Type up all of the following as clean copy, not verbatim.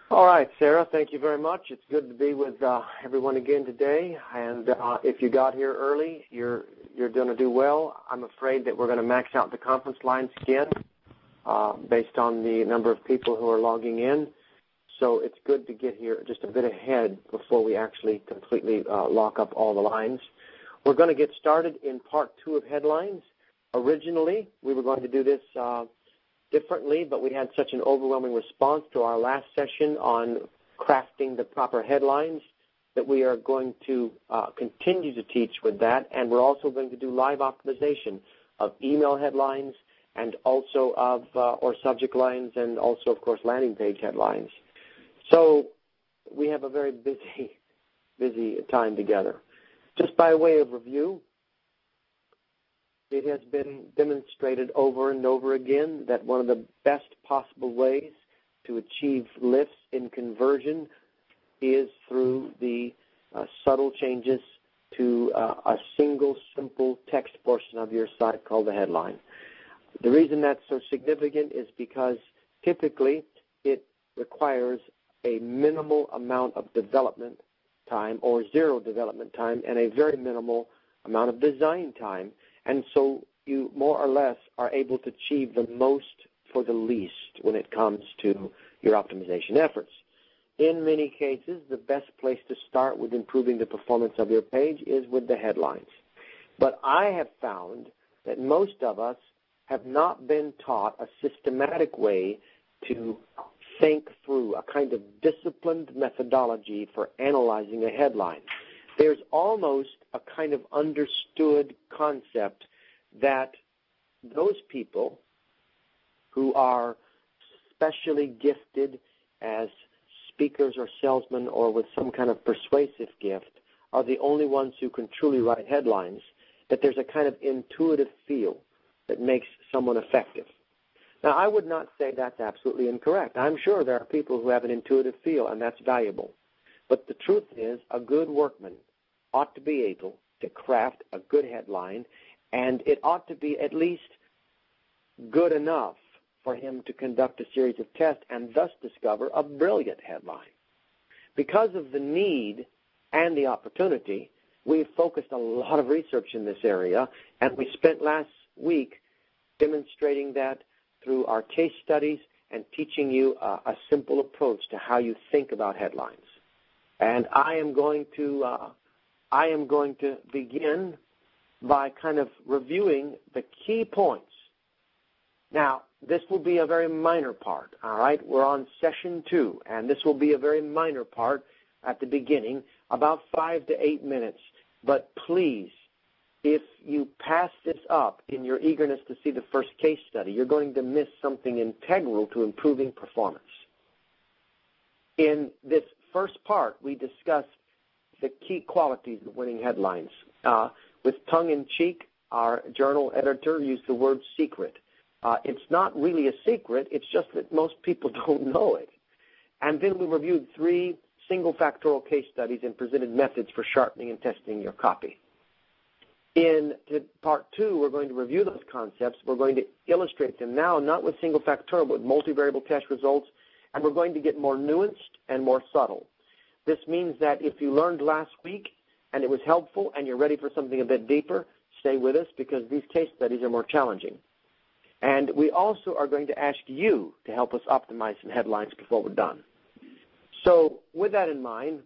All right, Sarah, thank you very much. It's good to be with everyone again today. And if you got here early, you're going to do well. I'm afraid that we're going to max out the conference lines again based on the number of people who are logging in. So it's good to get here just a bit ahead before we actually completely lock up all the lines. We're going to get started in part 2 of headlines. Originally, we were going to do this differently, but we had such an overwhelming response to our last session on crafting the proper headlines that we are going to continue to teach with that, and we're also going to do live optimization of email headlines and also of or subject lines and also, of course, landing page headlines. So we have a very busy time together. Just by way of review, it has been demonstrated over and over again that one of the best possible ways to achieve lifts in conversion is through the subtle changes to a single, simple text portion of your site called the headline. The reason that's so significant is because typically it requires a minimal amount of development time or zero development time and a very minimal amount of design time. And so you more or less are able to achieve the most for the least when it comes to your optimization efforts. In many cases, the best place to start with improving the performance of your page is with the headlines. But I have found that most of us have not been taught a systematic way to think through a kind of disciplined methodology for analyzing a headline. There's almost a kind of understood concept that those people who are specially gifted as speakers or salesmen or with some kind of persuasive gift are the only ones who can truly write headlines, that there's a kind of intuitive feel that makes someone effective. Now, I would not say that's absolutely incorrect. I'm sure there are people who have an intuitive feel, and that's valuable. But the truth is, a good workman ought to be able to craft a good headline, and it ought to be at least good enough for him to conduct a series of tests and thus discover a brilliant headline. Because of the need and the opportunity, we've focused a lot of research in this area, and we spent last week demonstrating that through our case studies and teaching you a simple approach to how you think about headlines. And I am going to begin by kind of reviewing the key points. Now, this will be a very minor part, all right? We're on session 2, and this will be a very minor part at the beginning, about 5 to 8 minutes. But please, if you pass this up in your eagerness to see the first case study, you're going to miss something integral to improving performance. In this first part, we discussed the key qualities of winning headlines. With tongue-in-cheek, our journal editor used the word secret. It's not really a secret. It's just that most people don't know it. And then we reviewed 3 single-factorial case studies and presented methods for sharpening and testing your copy. In part 2, we're going to review those concepts. We're going to illustrate them now, not with single factorial, but with multivariable test results, and we're going to get more nuanced and more subtle. This means that if you learned last week and it was helpful and you're ready for something a bit deeper, stay with us because these case studies are more challenging. And we also are going to ask you to help us optimize some headlines before we're done. So with that in mind,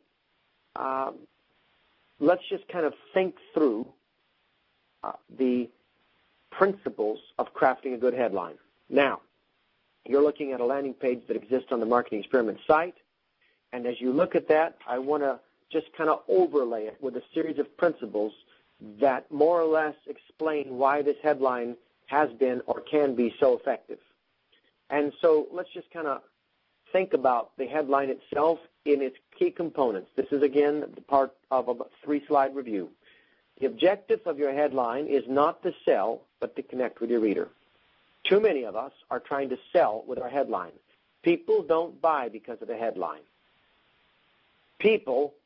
let's just kind of think through the principles of crafting a good headline. Now, you're looking at a landing page that exists on the Marketing Experiment site, and as you look at that, I want to just kind of overlay it with a series of principles that more or less explain why this headline has been or can be so effective. And so let's just kind of think about the headline itself in its key components. This is, again, the part of a 3-slide review. The objective of your headline is not to sell, but to connect with your reader. Too many of us are trying to sell with our headline. People don't buy because of the headline. People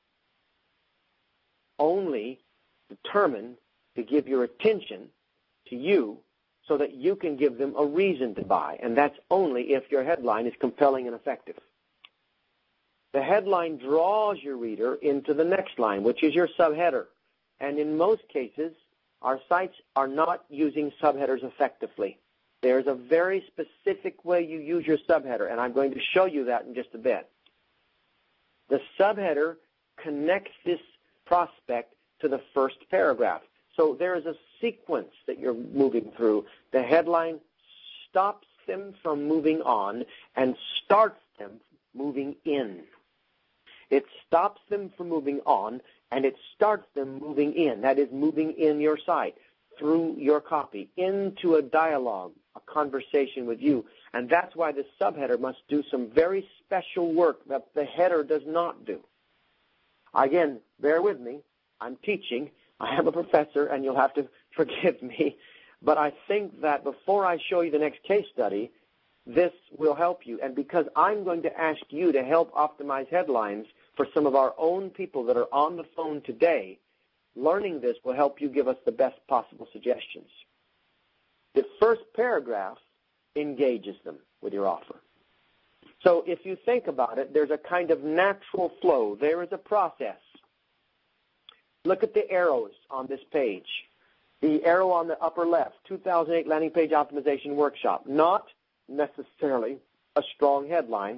only determine to give your attention to you so that you can give them a reason to buy, and that's only if your headline is compelling and effective. The headline draws your reader into the next line, which is your subheader. And in most cases, our sites are not using subheaders effectively. There's a very specific way you use your subheader, and I'm going to show you that in just a bit. The subheader connects this prospect to the first paragraph. So there is a sequence that you're moving through. The headline stops them from moving on and starts them moving in. It stops them from moving on, and it starts them moving in. That is, moving in your site, through your copy, into a dialogue, a conversation with you. And that's why the subheader must do some very special work that the header does not do. Again, bear with me. I'm teaching. I am a professor, and you'll have to forgive me. But I think that before I show you the next case study, this will help you. And because I'm going to ask you to help optimize headlines for some of our own people that are on the phone today, learning this will help you give us the best possible suggestions. The first paragraph engages them with your offer. So if you think about it, there's a kind of natural flow. There is a process. Look at the arrows on this page. The arrow on the upper left, 2008 Landing Page Optimization Workshop. Not necessarily a strong headline.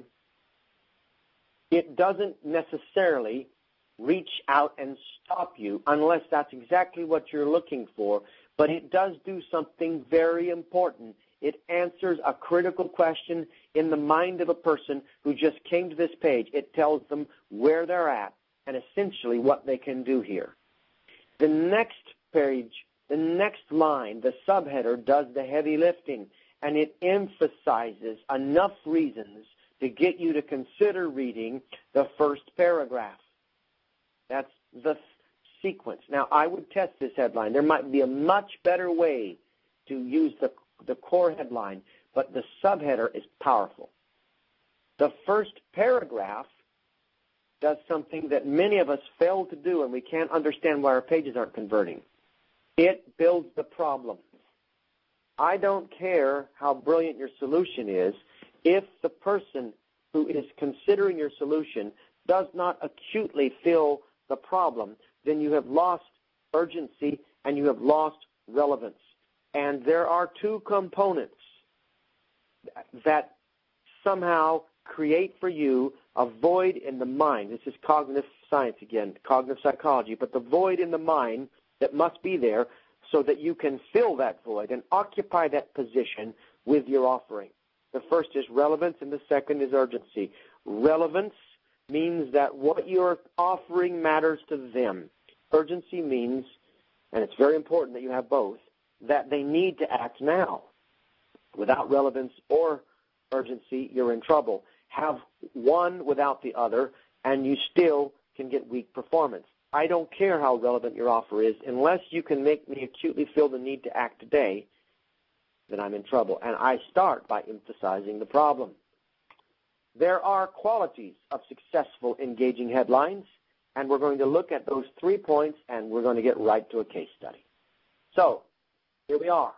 It doesn't necessarily reach out and stop you unless that's exactly what you're looking for, but it does do something very important. It answers a critical question in the mind of a person who just came to this page. It tells them where they're at and essentially what they can do here. The next page, the next line, the subheader, does the heavy lifting, and it emphasizes enough reasons to get you to consider reading the first paragraph. That's the sequence. Now, I would test this headline. There might be a much better way to use the core headline, but the subheader is powerful. The first paragraph does something that many of us fail to do, and we can't understand why our pages aren't converting. It builds the problem. I don't care how brilliant your solution is. If the person who is considering your solution does not acutely feel the problem, then you have lost urgency and you have lost relevance. And there are two components that somehow create for you a void in the mind. This is cognitive science again, cognitive psychology, but the void in the mind that must be there so that you can fill that void and occupy that position with your offering. The first is relevance and the second is urgency. Relevance means that what you're offering matters to them. Urgency means, and it's very important that you have both, that they need to act now. Without relevance or urgency, you're in trouble. Have one without the other, and you still can get weak performance. I don't care how relevant your offer is. Unless you can make me acutely feel the need to act today, then I'm in trouble. And I start by emphasizing the problem. There are qualities of successful engaging headlines, and we're going to look at those 3 points, and we're going to get right to a case study. So, here we are.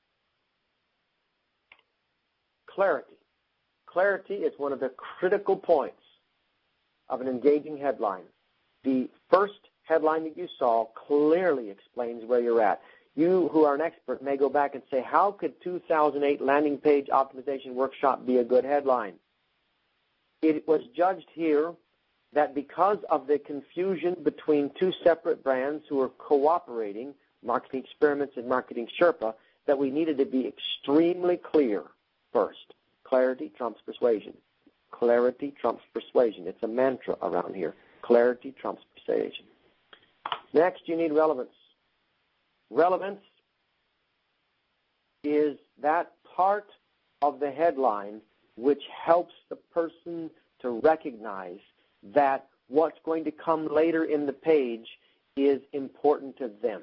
Clarity. Clarity is one of the critical points of an engaging headline. The first headline that you saw clearly explains where you're at. You who are an expert may go back and say, how could 2008 Landing Page Optimization Workshop be a good headline? It was judged here that because of the confusion between two separate brands who were cooperating, Marketing Experiments and Marketing Sherpa, that we needed to be extremely clear first. Clarity trumps persuasion. Clarity trumps persuasion. It's a mantra around here. Clarity trumps persuasion. Next, you need relevance. Relevance is that part of the headline which helps the person to recognize that what's going to come later in the page is important to them.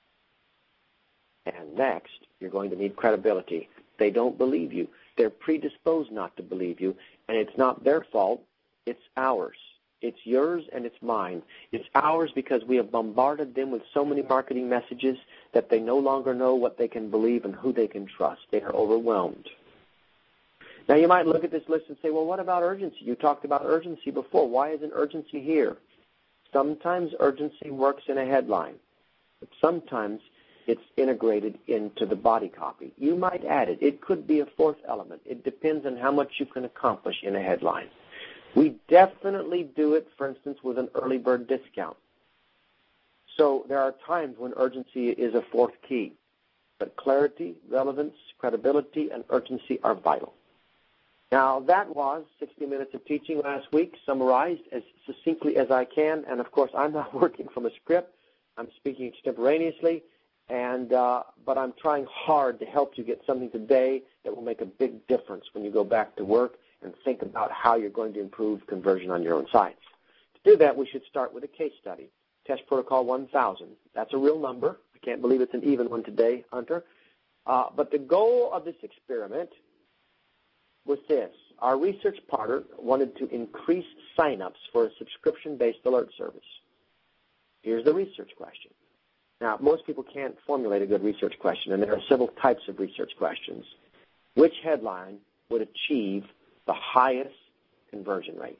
And next, you're going to need credibility. They don't believe you. They're predisposed not to believe you, and it's not their fault. It's ours. It's yours and it's mine. It's ours because we have bombarded them with so many marketing messages that they no longer know what they can believe and who they can trust. They are overwhelmed. Now, you might look at this list and say, well, what about urgency? You talked about urgency before. Why isn't urgency here? Sometimes urgency works in a headline, but sometimes it's integrated into the body copy. You might add it. It could be a fourth element. It depends on how much you can accomplish in a headline. We definitely do it, for instance, with an early bird discount. So there are times when urgency is a fourth key, but clarity, relevance, credibility, and urgency are vital. Now, that was 60 minutes of teaching last week, summarized as succinctly as I can. And, of course, I'm not working from a script. I'm speaking extemporaneously, but I'm trying hard to help you get something today that will make a big difference when you go back to work and think about how you're going to improve conversion on your own sites. To do that, we should start with a case study. Test Protocol 1000. That's a real number. I can't believe it's an even one today, Hunter. But the goal of this experiment was this. Our research partner wanted to increase sign-ups for a subscription-based alert service. Here's the research question. Now, most people can't formulate a good research question, and there are several types of research questions. Which headline would achieve the highest conversion rate?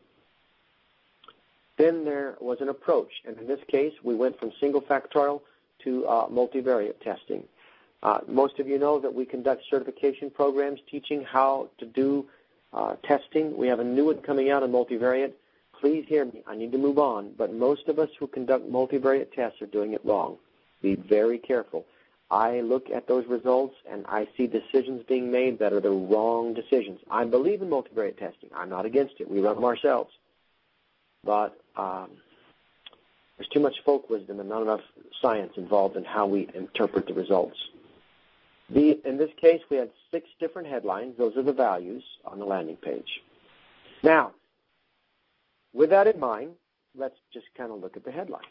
Then there was an approach, and in this case, we went from single factorial to multivariate testing. Most of you know that we conduct certification programs teaching how to do testing. We have a new one coming out on multivariate. Please hear me. I need to move on, but most of us who conduct multivariate tests are doing it wrong. Be very careful. I look at those results, and I see decisions being made that are the wrong decisions. I believe in multivariate testing. I'm not against it. We run them ourselves. But there's too much folk wisdom and not enough science involved in how we interpret the results. In this case, we had 6 different headlines. Those are the values on the landing page. Now, with that in mind, let's just kind of look at the headlines.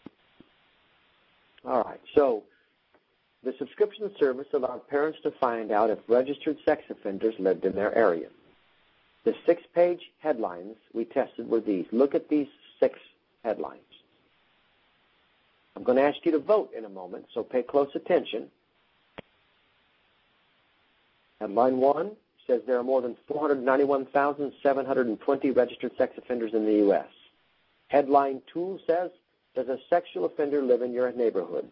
All right, so the subscription service allowed parents to find out if registered sex offenders lived in their area. The 6-page headlines we tested were these. Look at these 6 headlines. I'm going to ask you to vote in a moment, so pay close attention. Headline 1 says there are more than 491,720 registered sex offenders in the U.S. Headline 2 says, does a sexual offender live in your neighborhood?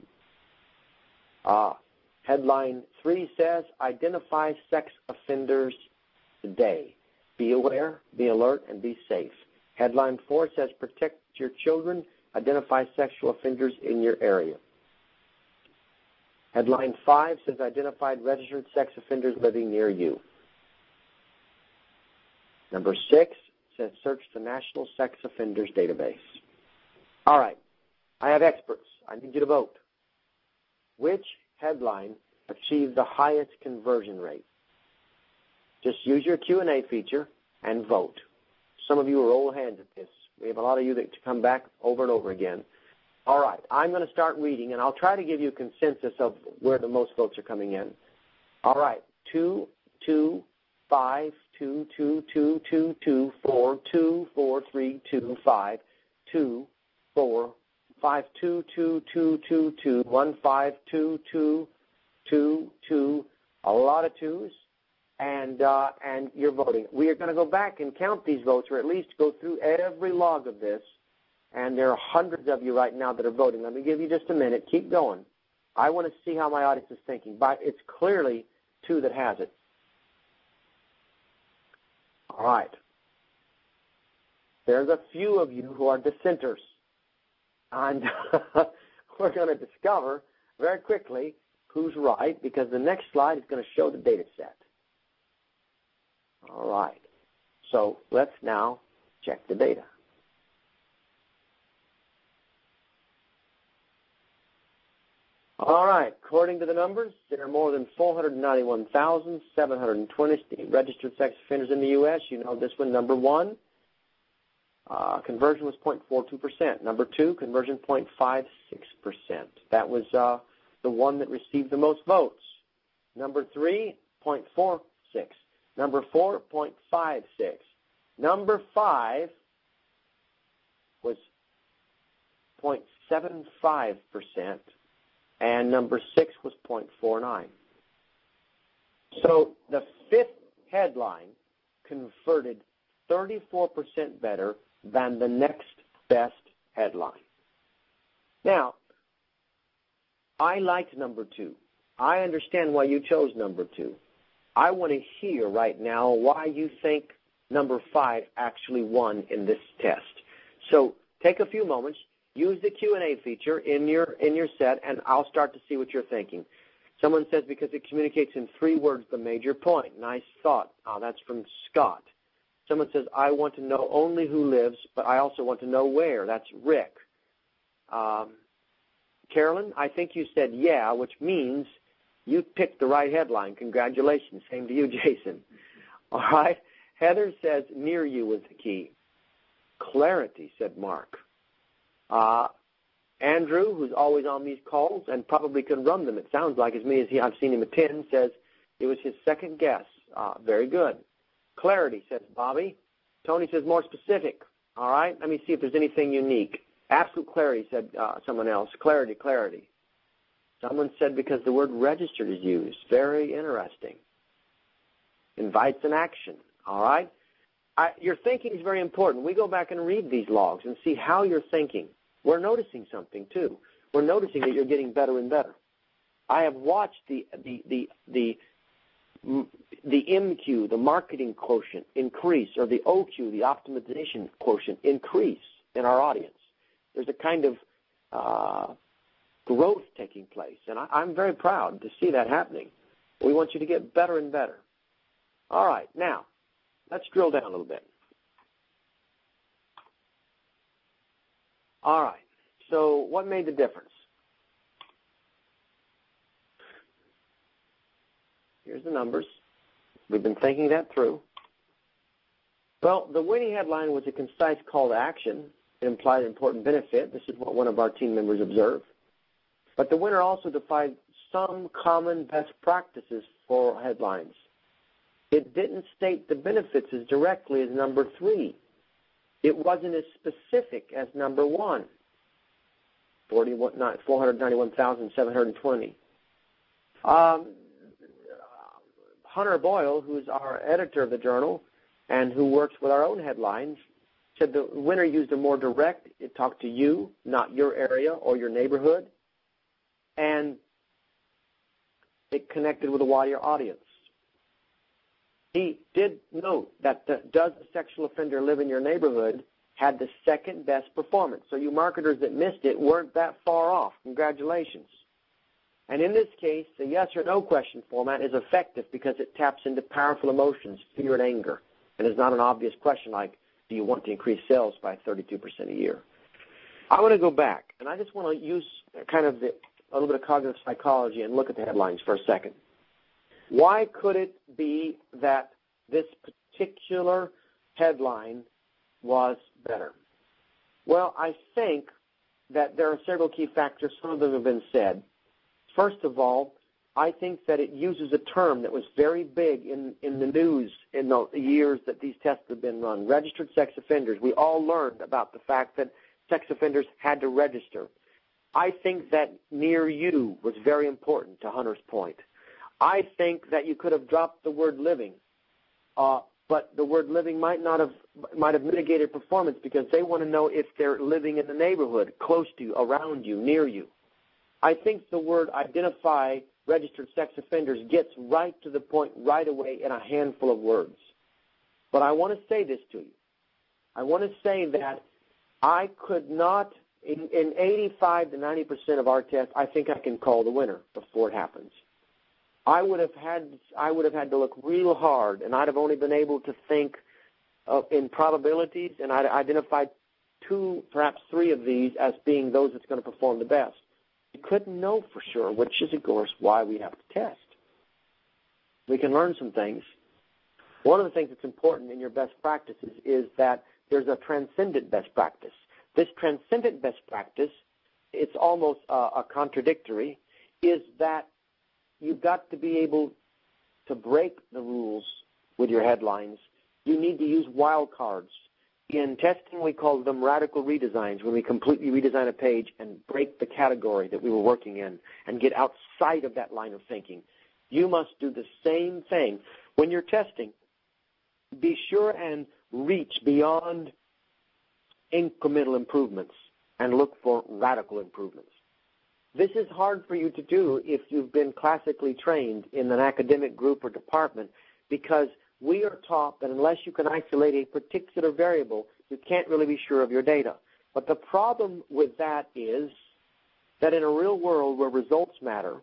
Headline 3 says, identify sex offenders today. Be aware, be alert, and be safe. Headline 4 says, protect your children, identify sexual offenders in your area. Headline 5 says, identified registered sex offenders living near you. Number 6 says, search the National Sex Offenders Database. All right, I have experts. I need you to vote. Which headline achieved the highest conversion rate? Just use your Q&A feature and vote. Some of you are old hands at this. We have a lot of you that come back over and over again. All right, I'm going to start reading, and I'll try to give you a consensus of where the most votes are coming in. All right, 2, 2, 5, 2, 2, 2, 2, 2, 4, 2, 4, 3, 2, 5, 2, 4, 5, 2, 2, 2, 2, 2, 1, 5, 2, 2, 2, 2, a lot of 2s, and you're voting. We are going to go back and count these votes, or at least go through every log of this, and there are hundreds of you right now that are voting. Let me give you just a minute. Keep going. I want to see how my audience is thinking. But it's clearly 2 that has it. All right. There's a few of you who are dissenters. And we're going to discover very quickly who's right, because the next slide is going to show the data set. All right. So let's now check the data. All right. According to the numbers, there are more than 491,720 registered sex offenders in the U.S. You know this one. Number 1, conversion was 0.42%. Number 2, conversion 0.56%. That was the one that received the most votes. Number 3, 0.46. Number 4, 0.56. Number 5 was 0.75%. And number 6 was 0.49. So the 5th headline converted 34% better than the next best headline. Now, I liked number 2. I understand why you chose number 2. I want to hear right now why you think number 5 actually won in this test. So take a few moments, use the Q&A feature in your set, and I'll start to see what you're thinking. Someone says because it communicates in 3 words the major point. Nice thought. That's from Scott. Someone says, I want to know only who lives, but I also want to know where. That's Rick. Carolyn, I think you said yeah, which means you picked the right headline. Congratulations. Same to you, Jason. All right. Heather says near you was the key. Clarity, said Mark. Andrew, who's always on these calls and probably can run them, it sounds like, as me as I've seen him attend, says it was his second guess. Very good. Clarity, says Bobby. Tony says more specific. All right. Let me see if there's anything unique. Absolute clarity, said someone else. Clarity, clarity. Someone said because the word registered is used. Very interesting. Invites an action. All right. Your thinking is very important. We go back and read these logs and see how you're thinking. We're noticing something, too. We're noticing that you're getting better and better. I have watched the MQ, the marketing quotient, increase, or the OQ, the optimization quotient, increase in our audience. There's a kind of growth taking place, and I'm very proud to see that happening. We want you to get better and better. All right, now, let's drill down a little bit. All right, so what made the difference? Here's the numbers. We've been thinking that through. Well, the winning headline was a concise call to action. It implied an important benefit. This is what one of our team members observed. But the winner also defined some common best practices for headlines. It didn't state the benefits as directly as number 3. It wasn't as specific as number 1, 491,720. Hunter Boyle, who's our editor of the journal and who works with our own headlines, said the winner used a more direct, it talked to you, not your area or your neighborhood, and it connected with a wider audience. He did note that the Does a Sexual Offender Live in Your Neighborhood had the second best performance. So you marketers that missed it weren't that far off. Congratulations. And in this case, the yes or no question format is effective because it taps into powerful emotions, fear and anger, and is not an obvious question like, do you want to increase sales by 32% a year? I want to go back, and I just want to use kind of a little bit of cognitive psychology and look at the headlines for a second. Why could it be that this particular headline was better? Well, I think that there are several key factors. Some of them have been said. First of all, I think that it uses a term that was very big in the news in the years that these tests have been run, registered sex offenders. We all learned about the fact that sex offenders had to register. I think that near you was very important to Hunter's point. I think that you could have dropped the word living, but the word living might have mitigated performance because they want to know if they're living in the neighborhood, close to you, around you, near you. I think the word identify registered sex offenders gets right to the point right away in a handful of words. But I want to say this to you. I want to say that I could not, in 85 to 90% of our tests, I think I can call the winner before it happens. I would have had to look real hard, and I'd have only been able to think in probabilities, and I'd identified 2, perhaps 3 of these as being those that's going to perform the best. You couldn't know for sure, which is, of course, why we have to test. We can learn some things. One of the things that's important in your best practices is that there's a transcendent best practice. This transcendent best practice, it's almost a contradictory, is that you've got to be able to break the rules with your headlines. You need to use wild cards. In testing, we call them radical redesigns, when we completely redesign a page and break the category that we were working in and get outside of that line of thinking. You must do the same thing. When you're testing, be sure and reach beyond incremental improvements and look for radical improvements. This is hard for you to do if you've been classically trained in an academic group or department, because we are taught that unless you can isolate a particular variable, you can't really be sure of your data. But the problem with that is that in a real world where results matter,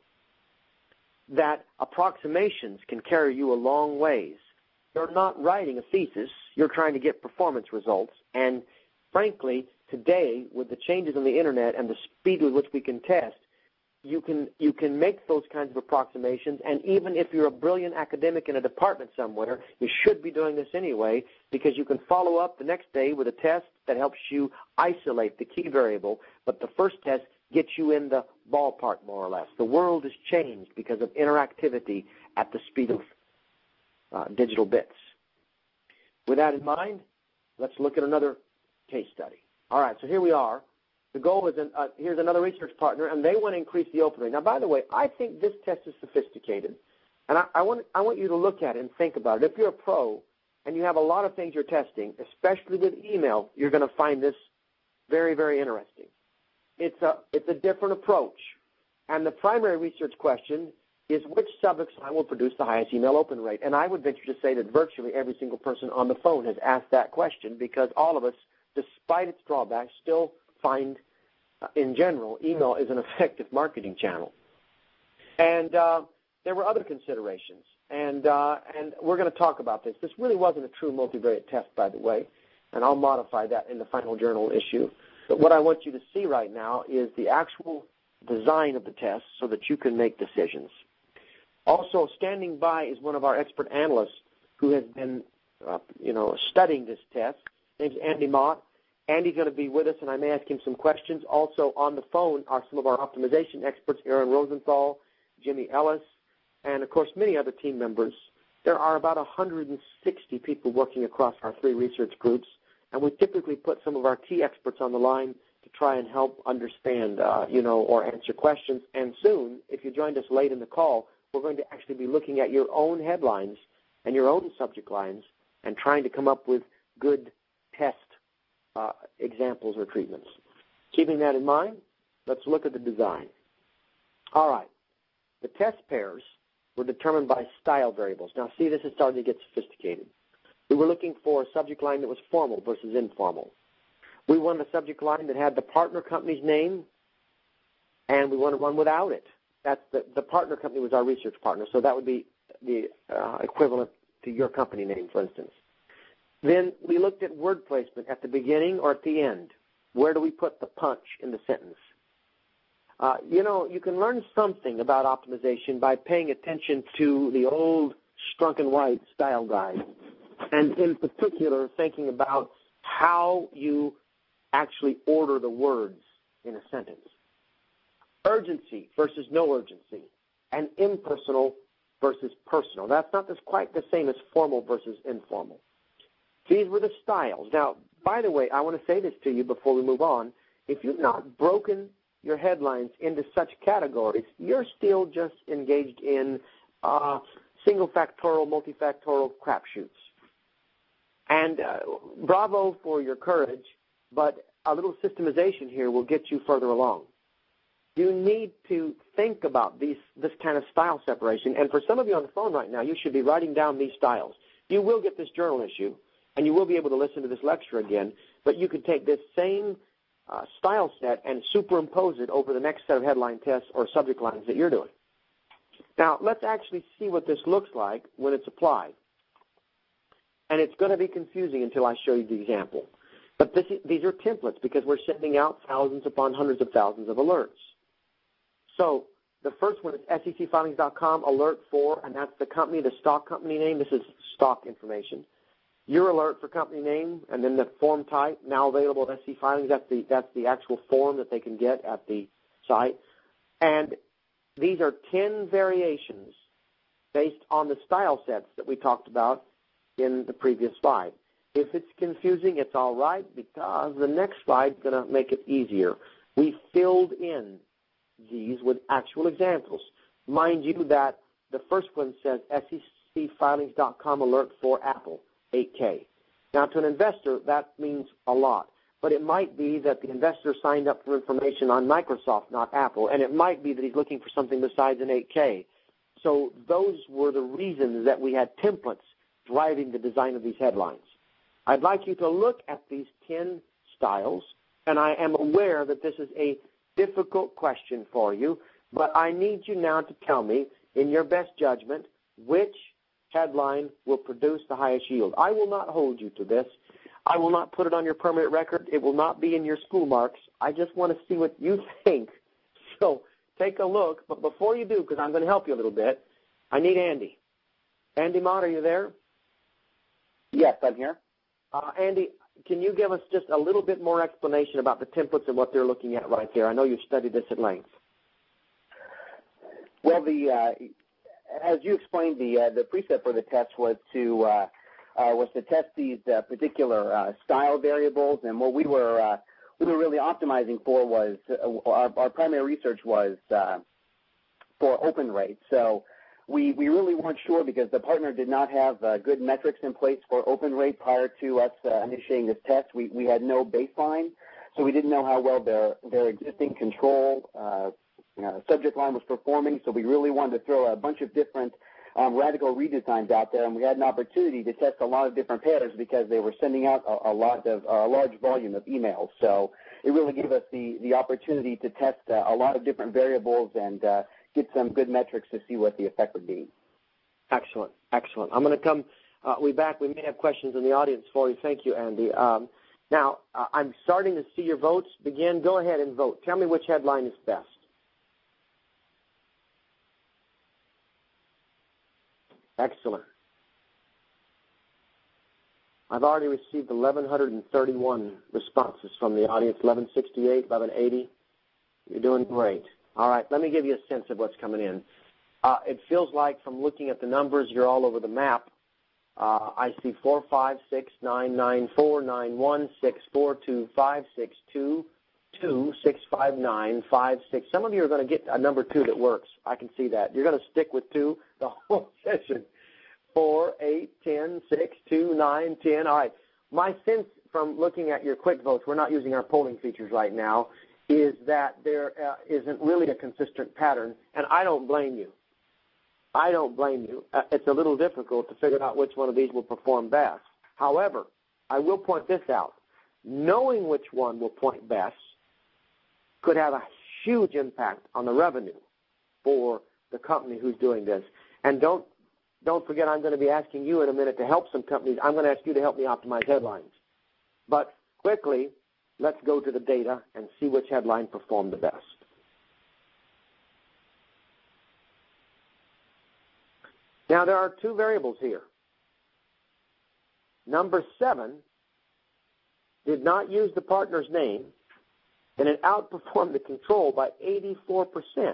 that approximations can carry you a long ways. You're not writing a thesis. You're trying to get performance results. And frankly, today, with the changes on the Internet and the speed with which we can test, you can make those kinds of approximations, and even if you're a brilliant academic in a department somewhere, you should be doing this anyway, because you can follow up the next day with a test that helps you isolate the key variable, but the first test gets you in the ballpark, more or less. The world has changed because of interactivity at the speed of digital bits. With that in mind, let's look at another case study. All right, so here we are. The goal is, here's another research partner, and they want to increase the open rate. Now, by the way, I think this test is sophisticated, and I want you to look at it and think about it. If you're a pro and you have a lot of things you're testing, especially with email, you're going to find this very, very interesting. It's a different approach, and the primary research question is which subject line will produce the highest email open rate? And I would venture to say that virtually every single person on the phone has asked that question, because all of us, despite its drawbacks, still find, in general, email is an effective marketing channel. And there were other considerations, and we're going to talk about this. This really wasn't a true multivariate test, by the way, and I'll modify that in the final journal issue. But what I want you to see right now is the actual design of the test so that you can make decisions. Also, standing by is one of our expert analysts who has been, studying this test. His name's Andy Mott. Andy's going to be with us, and I may ask him some questions. Also on the phone are some of our optimization experts, Aaron Rosenthal, Jimmy Ellis, and, of course, many other team members. There are about 160 people working across our 3 research groups, and we typically put some of our key experts on the line to try and help understand, or answer questions. And soon, if you joined us late in the call, we're going to actually be looking at your own headlines and your own subject lines and trying to come up with good test examples or treatments. Keeping that in mind, let's look at the design. All right. The test pairs were determined by style variables. Now, see, this is starting to get sophisticated. We were looking for a subject line that was formal versus informal. We wanted a subject line that had the partner company's name, and we wanted one without it. That's the partner company was our research partner, so that would be the equivalent to your company name, for instance. Then we looked at word placement at the beginning or at the end. Where do we put the punch in the sentence? You can learn something about optimization by paying attention to the old Strunk and White style guide, and in particular thinking about how you actually order the words in a sentence. Urgency versus no urgency, and impersonal versus personal. That's not quite the same as formal versus informal. These were the styles. Now, by the way, I want to say this to you before we move on. If you've not broken your headlines into such categories, you're still just engaged in single factorial, multifactorial crapshoots. And bravo for your courage, but a little systemization here will get you further along. You need to think about this kind of style separation. And for some of you on the phone right now, you should be writing down these styles. You will get this journal issue, and you will be able to listen to this lecture again, but you could take this same style set and superimpose it over the next set of headline tests or subject lines that you're doing. Now, let's actually see what this looks like when it's applied. And it's going to be confusing until I show you the example. But these are templates because we're sending out thousands upon hundreds of thousands of alerts. So the first one is secfilings.com alert for, and that's the company, the stock company name. This is stock information. Your alert for company name, and then the form type, now available at SC Filings. That's the actual form that they can get at the site. And these are 10 variations based on the style sets that we talked about in the previous slide. If it's confusing, it's all right, because the next slide is going to make it easier. We filled in these with actual examples. Mind you that the first one says secfilings.com alert for Apple. 8K. Now, to an investor, that means a lot. But it might be that the investor signed up for information on Microsoft, not Apple, and it might be that he's looking for something besides an 8K. So those were the reasons that we had templates driving the design of these headlines. I'd like you to look at these 10 styles, and I am aware that this is a difficult question for you, but I need you now to tell me, in your best judgment, which headline will produce the highest yield. I will not hold you to this. I will not put it on your permanent record. It will not be in your school marks. I just want to see what you think. So take a look. But before you do, because I'm going to help you a little bit, I need Andy. Andy Mott, are you there? Yes, I'm here. Andy, can you give us just a little bit more explanation about the templates and what they're looking at right there? I know you've studied this at length. Well, as you explained, the precept for the test was to test these particular style variables, and what we were really optimizing for was our primary research was for open rate. So we really weren't sure because the partner did not have good metrics in place for open rate prior to us initiating this test. We had no baseline, so we didn't know how well their existing control subject line was performing. So we really wanted to throw a bunch of different radical redesigns out there, and we had an opportunity to test a lot of different pairs because they were sending out a large volume of emails. So it really gave us the opportunity to test a lot of different variables and get some good metrics to see what the effect would be. Excellent, excellent. I'm going to come way back. We may have questions in the audience for you. Thank you, Andy. Now, I'm starting to see your votes begin. Go ahead and vote. Tell me which headline is best. Excellent. I've already received 1,131 responses from the audience, 1,168, 1,180. You're doing great. All right, let me give you a sense of what's coming in. It feels like from looking at the numbers, you're all over the map. I see 4, 5, 6, 9, 9, 4, 9, 1, 6, 4, 2, 5, 6, 2, 2, 6, 5, 9, 5, 6. Some of you are going to get a number 2 that works. I can see that. You're going to stick with 2 the whole session. 4, 8, 10, 6, 2, 9, 10. All right. My sense from looking at your quick votes, we're not using our polling features right now, is that there isn't really a consistent pattern, and I don't blame you. I don't blame you. It's a little difficult to figure out which one of these will perform best. However, I will point this out. Knowing which one will point best could have a huge impact on the revenue for the company who's doing this. And don't forget, I'm going to be asking you in a minute to help some companies. I'm going to ask you to help me optimize headlines. But quickly, let's go to the data and see which headline performed the best. Now, there are 2 variables here. Number 7 did not use the partner's name, and it outperformed the control by 84%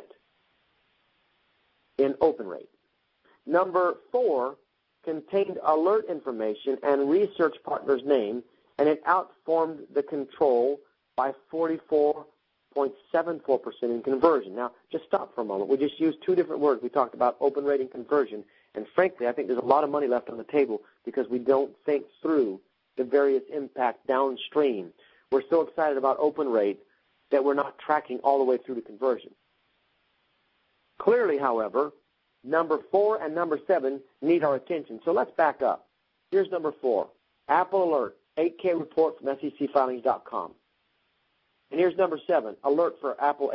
in open rate. Number 4 contained alert information and research partner's name, and it outperformed the control by 44.74% in conversion. Now, just stop for a moment. We just used 2 different words. We talked about open rate and conversion, and frankly, I think there's a lot of money left on the table because we don't think through the various impact downstream. We're so excited about open rate that we're not tracking all the way through to conversion. Clearly, however, number 4 and number 7 need our attention. So let's back up. Here's number 4, Apple Alert, 8K report from SECfilings.com. And here's number 7, alert for Apple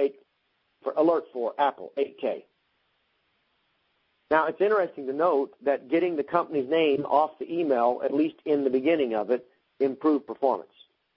8K. Now, it's interesting to note that getting the company's name off the email, at least in the beginning of it, improved performance.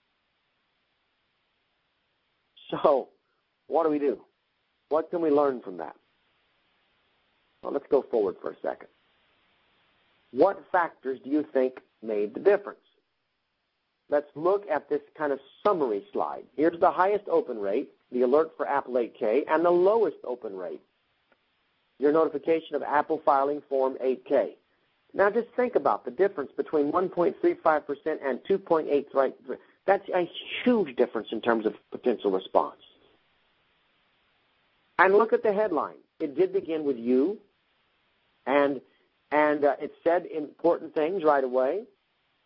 So what do? What can we learn from that? Well, let's go forward for a second. What factors do you think made the difference? Let's look at this kind of summary slide. Here's the highest open rate, the alert for Apple 8K, and the lowest open rate, your notification of Apple filing Form 8K. Now just think about the difference between 1.35% and 2.83%. That's a huge difference in terms of potential response. And look at the headline. It did begin with you, and it said important things right away.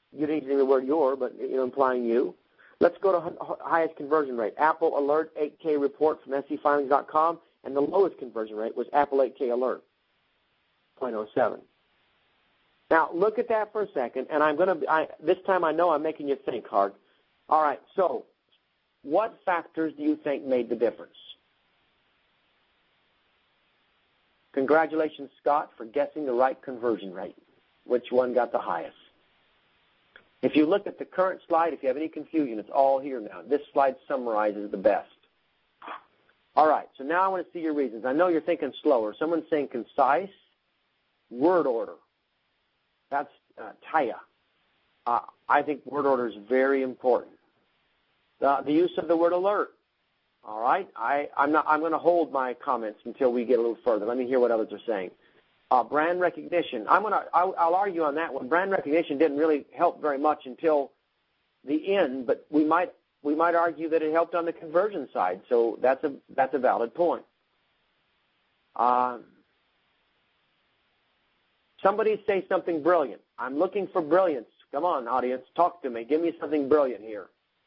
you didn't use the word your, but implying you. Let's go to highest conversion rate. Apple Alert 8K report from scfilings.com, and the lowest conversion rate was Apple 8K Alert, 0.07. Now, look at that for a second, and this time I know I'm making you think hard. All right, so what factors do you think made the difference? Congratulations, Scott, for guessing the right conversion rate. Which one got the highest? If you look at the current slide, if you have any confusion, it's all here now. This slide summarizes the best. All right, so now I want to see your reasons. I know you're thinking slower. Someone's saying concise, word order. That's Taya. I think word order is very important. The use of the word alert. All right, I'm going to hold my comments until we get a little further. Let me hear what others are saying. Brand recognition. I'll argue on that one. Brand recognition didn't really help very much until the end, but we might argue that it helped on the conversion side. So that's a valid point. Somebody say something brilliant. I'm looking for brilliance. Come on, audience, talk to me. Give me something brilliant here.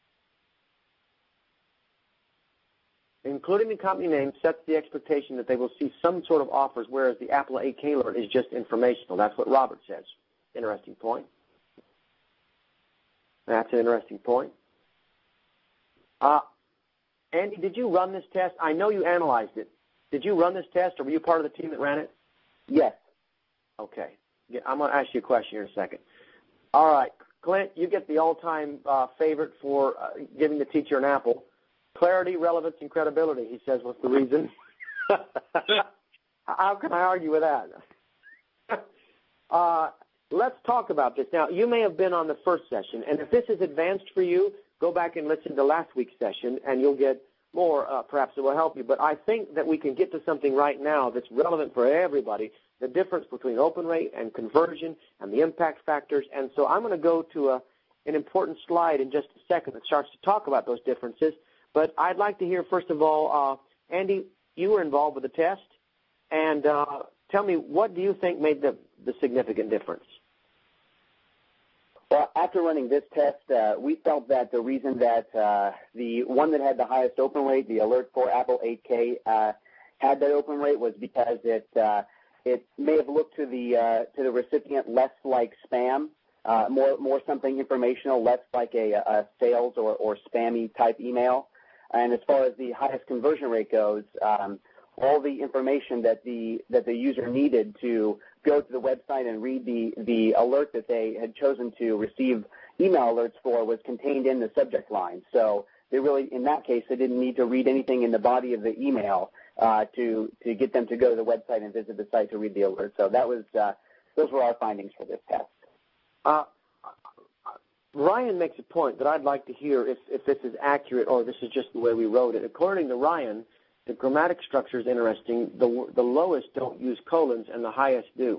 Including the company name sets the expectation that they will see some sort of offers, whereas the Apple 8K alert is just informational. That's what Robert says. Interesting point. That's an interesting point. Andy, did you run this test? I know you analyzed it. Did you run this test, or were you part of the team that ran it? Yes. Okay. I'm going to ask you a question here in a second. All right. Clint, you get the all-time favorite for giving the teacher an apple. Clarity, relevance, and credibility, he says, was the reason. How can I argue with that? Let's talk about this. Now, you may have been on the first session, and if this is advanced for you, go back and listen to last week's session, and you'll get more, perhaps it will help you. But I think that we can get to something right now that's relevant for everybody, the difference between open rate and conversion and the impact factors. And so I'm going to go to an important slide in just a second that starts to talk about those differences. But I'd like to hear, first of all, Andy, you were involved with the test, and tell me, what do you think made the significant difference? Well, after running this test, we felt that the reason that the one that had the highest open rate, the Alert for Apple 8K, had that open rate was because it may have looked to the recipient less like spam, more something informational, less like a sales or spammy type email. And as far as the highest conversion rate goes, all the information that the user needed to go to the website and read the alert that they had chosen to receive email alerts for was contained in the subject line. So they really, in that case, they didn't need to read anything in the body of the email to get them to go to the website and visit the site to read the alert. So that was those were our findings for this test. Ryan makes a point that I'd like to hear if this is accurate or this is just the way we wrote it. According to Ryan, the grammatic structure is interesting. The lowest don't use colons and the highest do.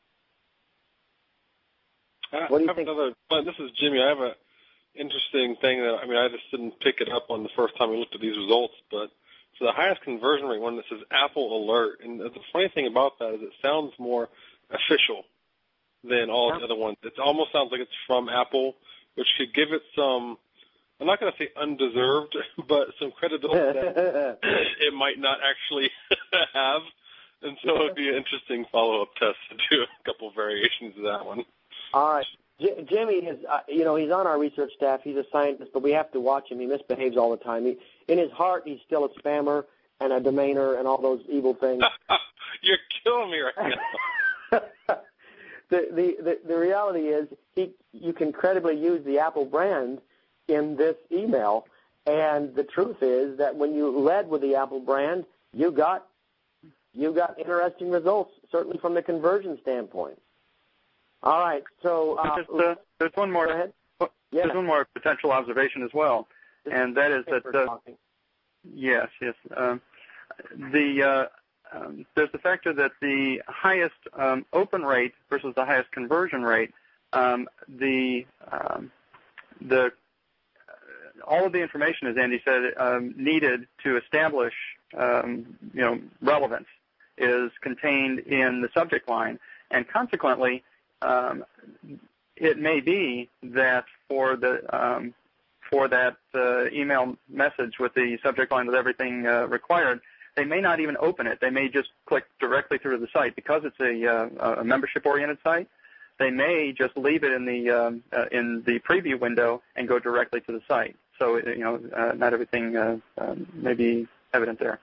What do you think? This is Jimmy. I have an interesting thing that, I just didn't pick it up on the first time we looked at these results, but so the highest conversion rate one that says Apple Alert, and the funny thing about that is it sounds more official than all the other ones. It almost sounds like it's from Apple, which could give it some, I'm not going to say undeserved, but some credibility that it might not actually have. And so it would be an interesting follow-up test to do a couple variations of that one. All right. Jimmy is, he's on our research staff. He's a scientist, but we have to watch him. He misbehaves all the time. In his heart, he's still a spammer and a domainer and all those evil things. You're killing me right now. The reality is you can credibly use the Apple brand in this email, and the truth is that when you led with the Apple brand, you got interesting results, certainly from the conversion standpoint. All right, so there's one more. Go ahead. There's one more potential observation as well, and that is that yes. There's the factor that the highest open rate versus the highest conversion rate, all of the information, as Andy said, needed to establish relevance is contained in the subject line, and consequently, it may be that for that email message with the subject line with everything required, they may not even open it. They may just click directly through the site because it's a membership-oriented site. They may just leave it in the preview window and go directly to the site. So not everything may be evident there.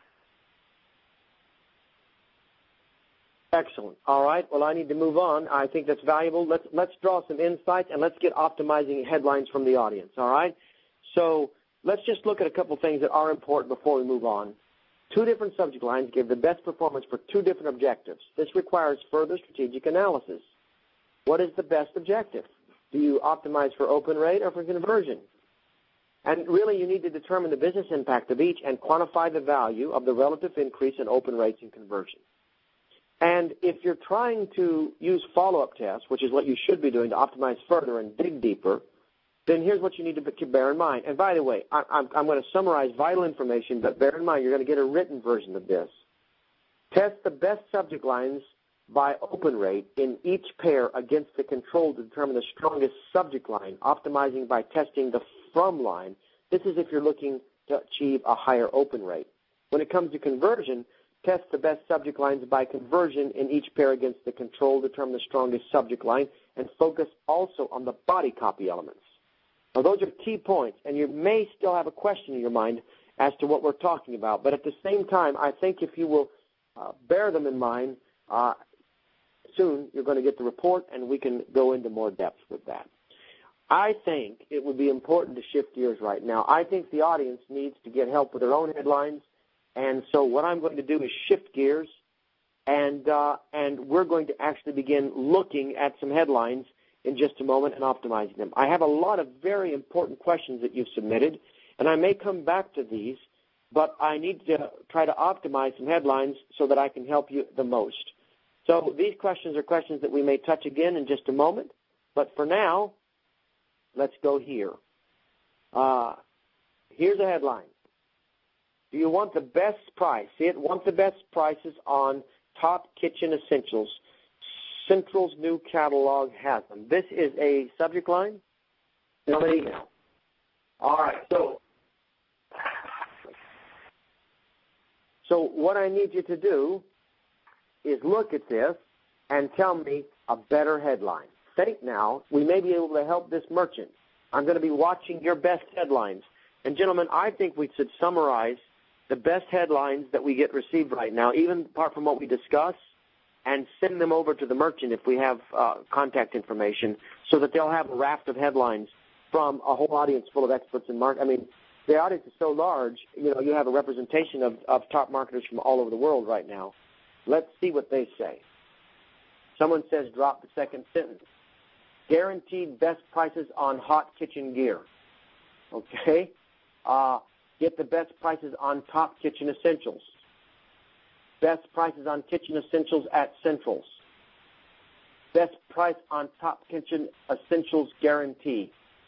Excellent. All right. Well, I need to move on. I think that's valuable. Let's draw some insights, and let's get optimizing headlines from the audience. All right. So let's just look at a couple things that are important before we move on. Two different subject lines give the best performance for two different objectives. This requires further strategic analysis. What is the best objective? Do you optimize for open rate or for conversion? And really, you need to determine the business impact of each and quantify the value of the relative increase in open rates and conversion. And if you're trying to use follow-up tests, which is what you should be doing to optimize further and dig deeper, then here's what you need to bear in mind. And by the way, I'm going to summarize vital information, but bear in mind you're going to get a written version of this. Test the best subject lines by open rate in each pair against the control to determine the strongest subject line, optimizing by testing the from line. This is if you're looking to achieve a higher open rate. When it comes to conversion, test the best subject lines by conversion in each pair against the control, determine the strongest subject line, and focus also on the body copy elements. Now, those are key points, and you may still have a question in your mind as to what we're talking about. But at the same time, I think if you will bear them in mind, soon you're going to get the report, and we can go into more depth with that. I think it would be important to shift gears right now. I think the audience needs to get help with their own headlines. And so what I'm going to do is shift gears, and we're going to actually begin looking at some headlines in just a moment and optimizing them. I have a lot of very important questions that you've submitted, and I may come back to these, but I need to try to optimize some headlines so that I can help you the most. So these questions are questions that we may touch again in just a moment, but for now, let's go here. Here's a headline. Do you want the best price? See it? Want the best prices on top kitchen essentials. Central's new catalog has them. This is a subject line. Email. All right. So what I need you to do is look at this and tell me a better headline. Think now. We may be able to help this merchant. I'm going to be watching your best headlines. And, gentlemen, I think we should summarize the best headlines that we get received right now, even apart from what we discuss, and send them over to the merchant if we have contact information so that they'll have a raft of headlines from a whole audience full of experts in marketing. I mean, the audience is so large, you have a representation of top marketers from all over the world right now. Let's see what they say. Someone says drop the second sentence. Guaranteed best prices on hot kitchen gear. Okay? Get the best prices on top kitchen essentials. Best prices on kitchen essentials at Central's. Best price on top kitchen essentials guarantee.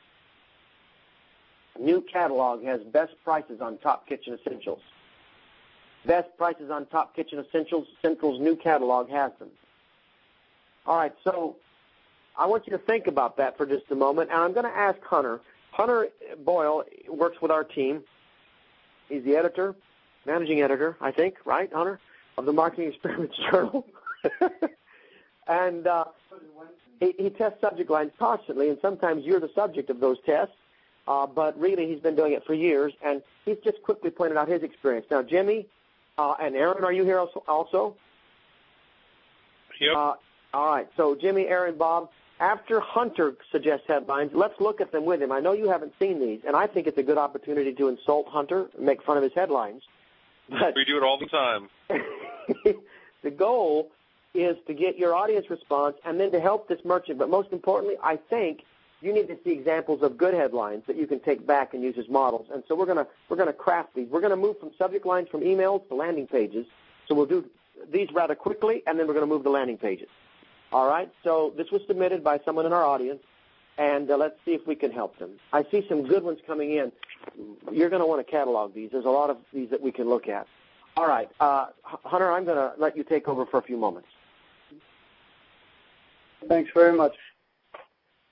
New catalog has best prices on top kitchen essentials. Best prices on top kitchen essentials. Central's new catalog has them. All right, so I want you to think about that for just a moment, and I'm going to ask Hunter. Hunter Boyle works with our team. He's the editor, managing editor, I think, right, Hunter, of the Marketing Experiments Journal. And he tests subject lines constantly, and sometimes you're the subject of those tests, but really he's been doing it for years, and he's just quickly pointed out his experience. Now, Jimmy and Aaron, are you here also? Yep. All right, so Jimmy, Aaron, Bob, after Hunter suggests headlines, let's look at them with him. I know you haven't seen these, and I think it's a good opportunity to insult Hunter, make fun of his headlines. But we do it all the time. The goal is to get your audience response and then to help this merchant. But most importantly, I think you need to see examples of good headlines that you can take back and use as models. And so we're going to craft these. We're going to move from subject lines from emails to landing pages. So we'll do these rather quickly, and then we're going to move to landing pages. All right, so this was submitted by someone in our audience, and let's see if we can help them. I see some good ones coming in. You're going to want to catalog these. There's a lot of these that we can look at. All right, Hunter, I'm going to let you take over for a few moments. Thanks very much.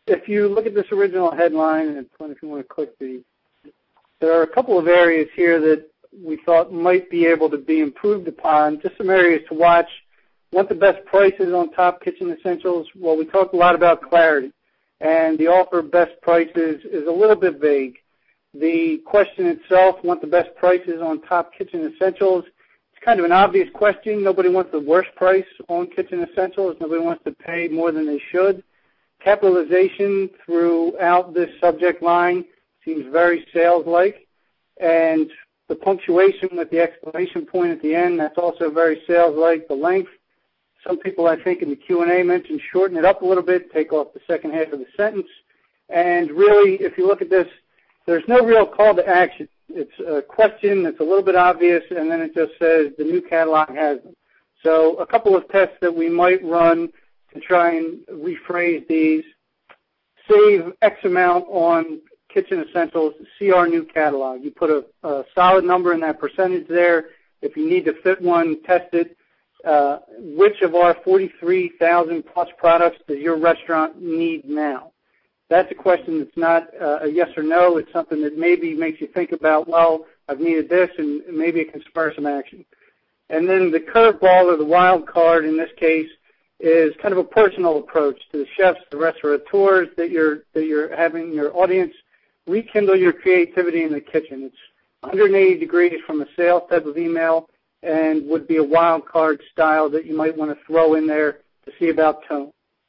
if you look at this original headline, and if you want to click there are a couple of areas here that we thought might be able to be improved upon, just some areas to watch. Want the best prices on top kitchen essentials? Well, we talked a lot about clarity, and the offer of best prices is a little bit vague. The question itself, want the best prices on top kitchen essentials? It's kind of an obvious question. Nobody wants the worst price on kitchen essentials. Nobody wants to pay more than they should. Capitalization throughout this subject line seems very sales-like, and the punctuation with the exclamation point at the end, that's also very sales-like. The length, some people I think in the Q&A mentioned shorten it up a little bit, take off the second half of the sentence, and really, if you look at this, there's no real call to action. It's a question that's a little bit obvious, and then it just says the new catalog has them. So a couple of tests that we might run to try and rephrase these: save X amount on kitchen essentials, see our new catalog. You put a solid number in that percentage there. If you need to fit one, test it. Which of our 43,000 plus products does your restaurant need now? That's a question that's not a yes or no. It's something that maybe makes you think about, well, I've needed this, and maybe it can spur some action. And then the curveball or the wild card in this case is kind of a personal approach to the chefs, the restaurateurs that you're having your audience rekindle your creativity in the kitchen. It's 180 degrees from a sales type of email and would be a wild card style that you might want to throw in there to see about tone.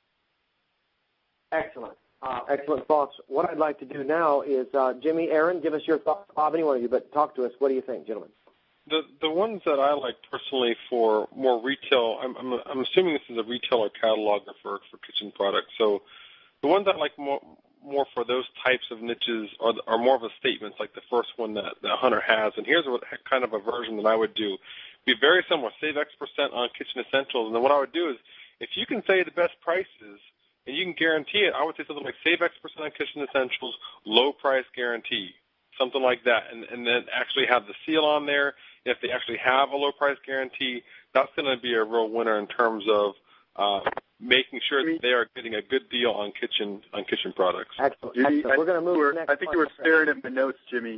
Excellent. Excellent thoughts. What I'd like to do now is, Jimmy, Aaron, give us your thoughts. Bob, any one of you, but talk to us. What do you think, gentlemen? The ones that I like personally for more retail, I'm assuming this is a retailer catalog for kitchen products. So the ones I like more for those types of niches are more of a statements, like the first one that Hunter has. And here's what kind of a version that I would do. Be very similar. Save X% on kitchen essentials. And then what I would do is, if you can say the best prices and you can guarantee it, I would say something like save X% on kitchen essentials, low price guarantee, something like that. And then actually have the seal on there. If they actually have a low price guarantee, that's going to be a real winner in terms of making sure that they are getting a good deal on kitchen products. Excellent. Excellent. We're going to move to the next. I think you were staring at my notes, Jimmy.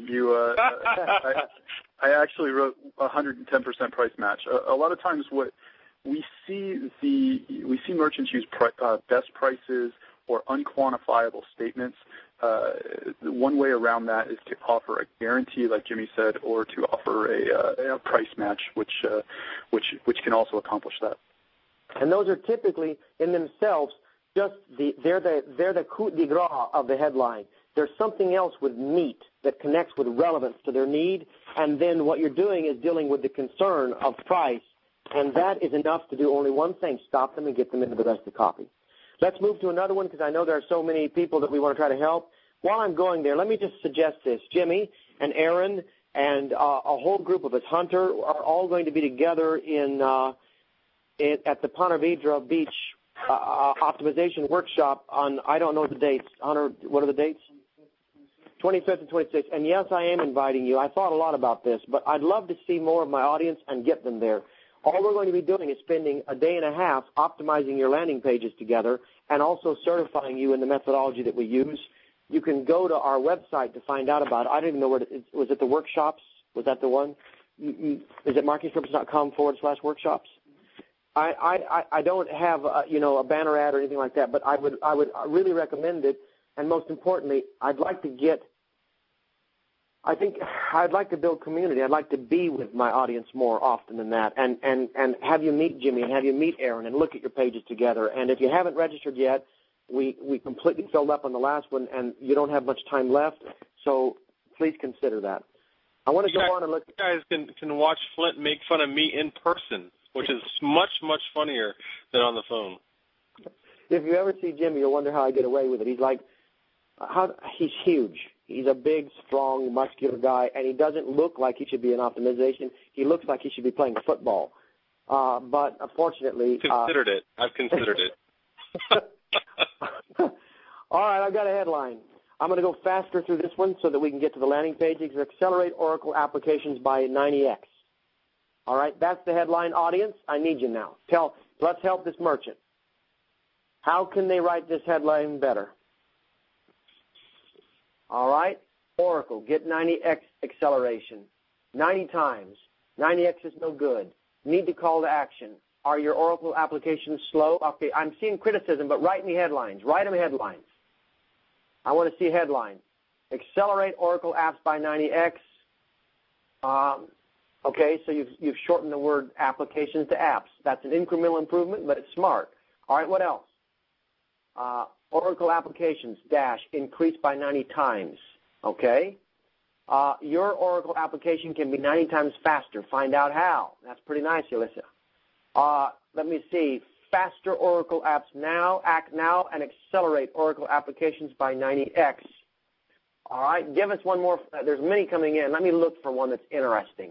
I actually wrote 110% price match. A lot of times, what we see merchants use best prices or unquantifiable statements. One way around that is to offer a guarantee, like Jimmy said, or to offer a price match, which can also accomplish that. And those are typically in themselves just they're the coup de grace of the headline. There's something else with meat that connects with relevance to their need, and then what you're doing is dealing with the concern of price, and that is enough to do only one thing: stop them and get them into the rest of the copy. Let's move to another one because I know there are so many people that we want to try to help. While I'm going there, let me just suggest this. Jimmy and Aaron and a whole group of us, Hunter, are all going to be together at the Ponte Vedra Beach optimization workshop on, I don't know the dates. Hunter, what are the dates? 25th and 26th. And yes, I am inviting you. I thought a lot about this, but I'd love to see more of my audience and get them there. All we're going to be doing is spending a day and a half optimizing your landing pages together and also certifying you in the methodology that we use. You can go to our website to find out about it. I don't even know where was it the workshops? Was that the one? Is it marketingscripts.com/workshops? I don't have a banner ad or anything like that, but I would really recommend it. And most importantly, I'd like to build community. I'd like to be with my audience more often than that, and have you meet Jimmy and have you meet Aaron and look at your pages together. And if you haven't registered yet, we completely filled up on the last one, and you don't have much time left. So please consider that. I want to go on and look. You guys can watch Flint make fun of me in person, which is much, much funnier than on the phone. If you ever see Jimmy, you'll wonder how I get away with it. He's huge. He's a big, strong, muscular guy, and he doesn't look like he should be in optimization. He looks like he should be playing football. But unfortunately... I've considered it. All right, I've got a headline. I'm going to go faster through this one so that we can get to the landing page. Accelerate Oracle applications by 90x. All right, that's the headline. Audience, I need you now. Let's help this merchant. How can they write this headline better? All right? Oracle, get 90x acceleration. 90 times. 90x is no good. Need to call to action. Are your Oracle applications slow? Okay, I'm seeing criticism, but write me headlines. Write them headlines. I want to see headlines. Accelerate Oracle apps by 90x. Okay, so you've shortened the word applications to apps. That's an incremental improvement, but it's smart. All right, what else? Oracle applications, increase by 90 times. Okay? Your Oracle application can be 90 times faster. Find out how. That's pretty nice, Alyssa. Let me see. Faster Oracle apps now, act now, and accelerate Oracle applications by 90x. All right, give us one more. There's many coming in. Let me look for one that's interesting.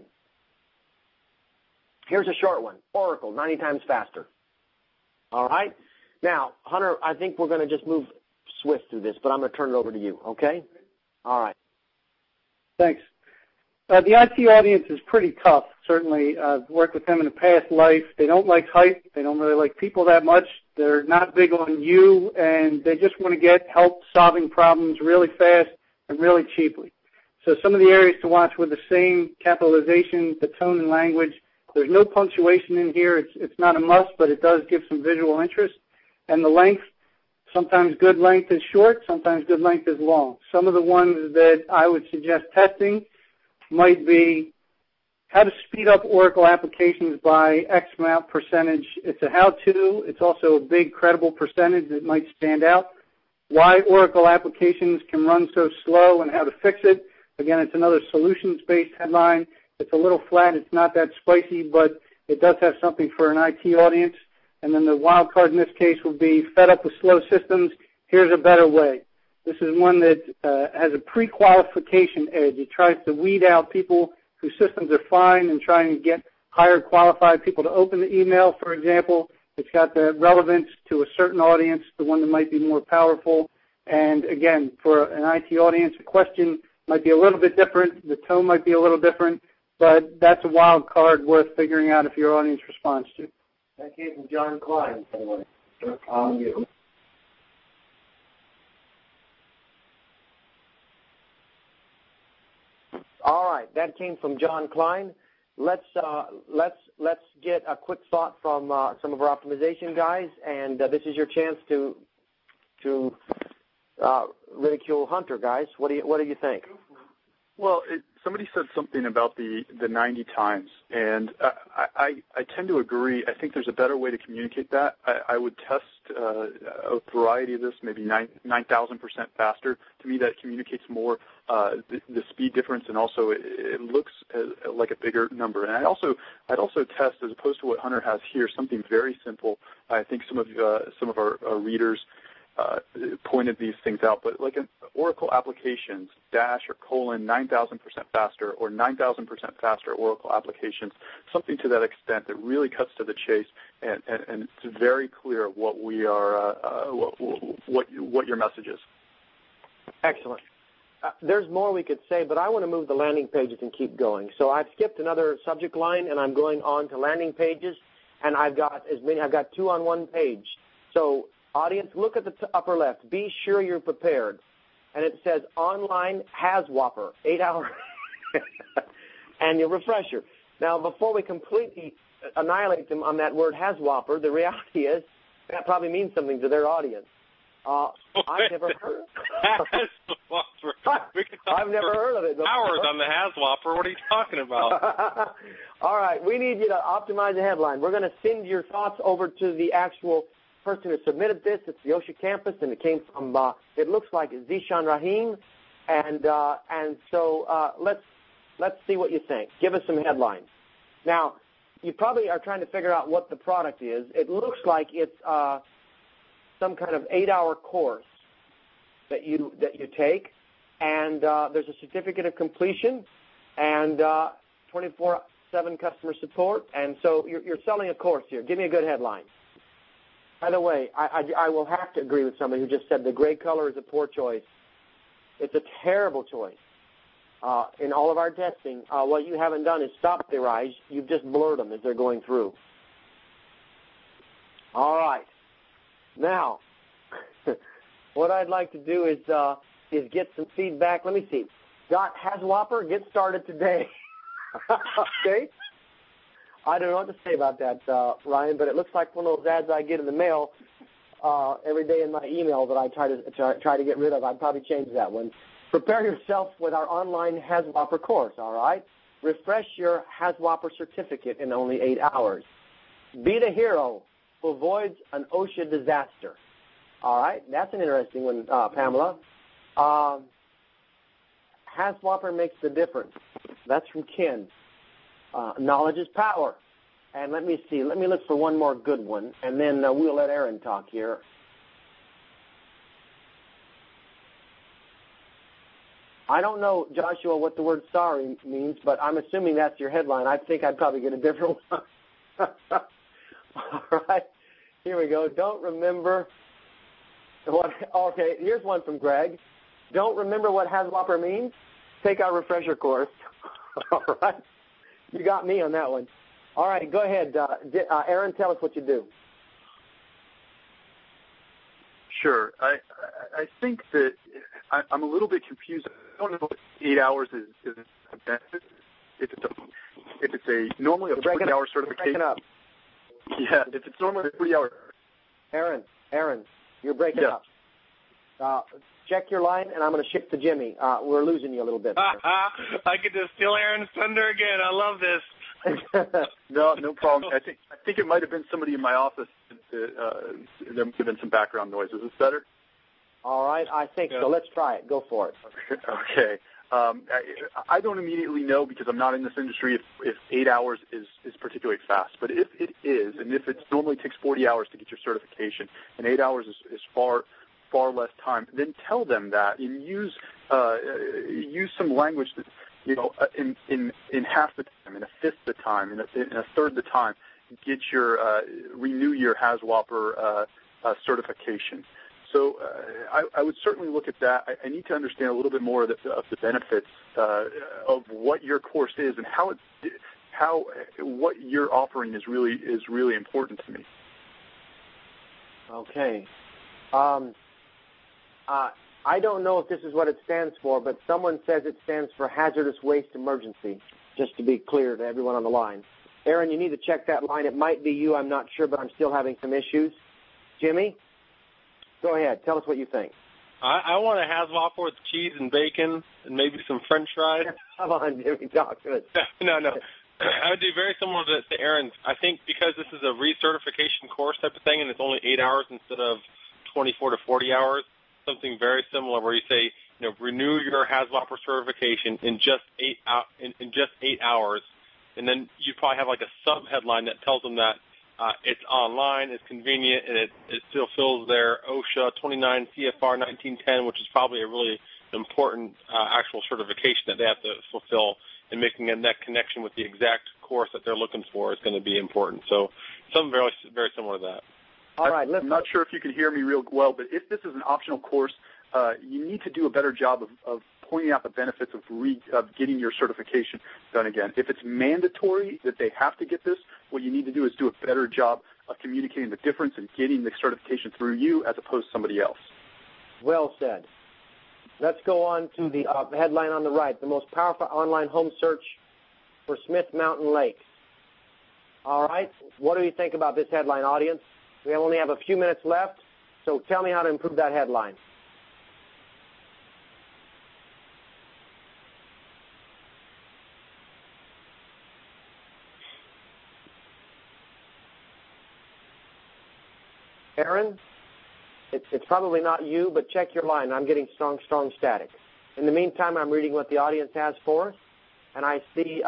Here's a short one. Oracle, 90 times faster. All right? Now, Hunter, I think we're going to just move swift through this, but I'm going to turn it over to you, okay? All right. Thanks. The IT audience is pretty tough, certainly. I've worked with them in a past life. They don't like hype. They don't really like people that much. They're not big on you, and they just want to get help solving problems really fast and really cheaply. So some of the areas to watch with the same capitalization, the tone and language. There's no punctuation in here. It's not a must, but it does give some visual interest. And the length, sometimes good length is short, sometimes good length is long. Some of the ones that I would suggest testing might be how to speed up Oracle applications by X amount percentage. It's a how-to. It's also a big, credible percentage that might stand out. Why Oracle applications can run so slow and how to fix it. Again, it's another solutions-based headline. It's a little flat. It's not that spicy, but it does have something for an IT audience. And then the wild card in this case would be fed up with slow systems. Here's a better way. This is one that has a pre-qualification edge. It tries to weed out people whose systems are fine and trying to get higher qualified people to open the email, for example. It's got the relevance to a certain audience, the one that might be more powerful. And again, for an IT audience, the question might be a little bit different. The tone might be a little different. But that's a wild card worth figuring out if your audience responds to. That came from John Klein, by the way. You. All right, that came from John Klein. Let's get a quick thought from some of our optimization guys, and this is your chance to ridicule Hunter, guys. What do you think? Well, somebody said something about the 90 times, and I tend to agree. I think there's a better way to communicate that. I would test a variety of this, maybe 9,000% faster. To me, that communicates more the speed difference, and also it looks like a bigger number. And I'd also test, as opposed to what Hunter has here, something very simple. I think some of our readers pointed these things out, but like an Oracle applications, -- 9,000% faster, or 9,000% faster Oracle applications, something to that extent that really cuts to the chase, and it's very clear what we are, what your message is. Excellent. There's more we could say, but I want to move the landing pages and keep going. So I've skipped another subject line, and I'm going on to landing pages, and I've got two on one page. So audience, look at the upper left. Be sure you're prepared. And it says online has Whopper, 8 hour annual refresher. Now, before we completely annihilate them on that word has Whopper, the reality is that probably means something to their audience. I've never heard. I've never heard of it before. Hours on the has Whopper. What are you talking about? All right, we need you to optimize the headline. We're going to send your thoughts over to the actual person who submitted this. It's the OSHA campus, and it came from, it looks like Zishan Rahim. And so let's see what you think. Give us some headlines. Now, you probably are trying to figure out what the product is. It looks like it's some kind of 8-hour course that you take, and there's a certificate of completion and 24/7 customer support. And so you're selling a course here. Give me a good headline. By the way, I will have to agree with somebody who just said the gray color is a poor choice. It's a terrible choice. In all of our testing, what you haven't done is stop the rise. You've just blurred them as they're going through. All right. Now, what I'd like to do is is get some feedback. Let me see. HasWhopper, get started today. Okay? I don't know what to say about that, Ryan, but it looks like one of those ads I get in the mail every day in my email that I try to get rid of. I'd probably change that one. Prepare yourself with our online HasWhopper course, all right? Refresh your HasWhopper certificate in only 8 hours. Be the hero who avoids an OSHA disaster. All right? That's an interesting one, Pamela. HasWhopper makes the difference. That's from Ken. Knowledge is power. And let me see. Let me look for one more good one, and then we'll let Aaron talk here. I don't know, Joshua, what the word sorry means, but I'm assuming that's your headline. I think I'd probably get a different one. All right. Here we go. Don't remember what. Okay, here's one from Greg. Don't remember what HasWhopper means? Take our refresher course. All right. You got me on that one. All right, go ahead. Aaron, tell us what you do. Sure. I think that I'm a little bit confused. I don't know if 8 hours is a benefit. If it's normally a 40-hour certification. Up. Yeah, if it's normally a 40-hour. Aaron, you're breaking up. Check your line, and I'm going to shift to Jimmy. We're losing you a little bit. I get to steal Aaron's thunder again. I love this. No problem. I think it might have been somebody in my office. There might have been some background noise. Is this better? All right, I think so. Let's try it. Go for it. Okay. I don't immediately know, because I'm not in this industry, if 8 hours is particularly fast. But if it is, and if it normally takes 40 hours to get your certification, and 8 hours is far less time, then tell them that, and use some language that, in half the time, in a fifth the time, in a third the time, get your renew your HasWhopper certification. So I would certainly look at that. I need to understand a little bit more of the benefits of what your course is and how what you're offering is really important to me. Okay. I don't know if this is what it stands for, but someone says it stands for Hazardous Waste Emergency, just to be clear to everyone on the line. Aaron, you need to check that line. It might be you. I'm not sure, but I'm still having some issues. Jimmy, go ahead. Tell us what you think. I want a HasWhopper with cheese and bacon and maybe some French fries. Come on, Jimmy, talk to us. No. I would do very similar to Aaron's. I think because this is a recertification course type of thing, and it's only 8 hours instead of 24 to 40 hours, something very similar where you say, renew your HasWhopper certification in just 8 hours, and then you probably have like a sub headline that tells them that it's online, it's convenient, and it still fills their OSHA 29 CFR 1910, which is probably a really important actual certification that they have to fulfill, and making that connection with the exact course that they're looking for is going to be important. So something very, very similar to that. All right, I'm not sure if you can hear me real well, but if this is an optional course, you need to do a better job of pointing out the benefits of getting your certification done again. If it's mandatory that they have to get this, what you need to do is do a better job of communicating the difference and getting the certification through you as opposed to somebody else. Well said. Let's go on to the headline on the right, the most powerful online home search for Smith Mountain Lakes. All right, what do you think about this headline, audience? We only have a few minutes left, so tell me how to improve that headline. Aaron, it's probably not you, but check your line. I'm getting strong static. In the meantime, I'm reading what the audience has for us, and I see